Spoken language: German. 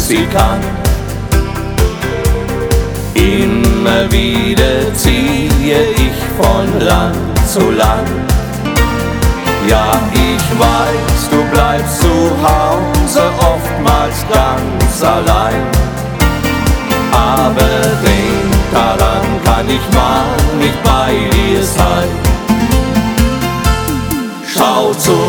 sie kann. Immer wieder ziehe ich von Land zu Land. Ja, ich weiß, du bleibst zu Hause oftmals ganz allein. Aber denk daran, kann ich mal nicht bei dir sein. Schau zu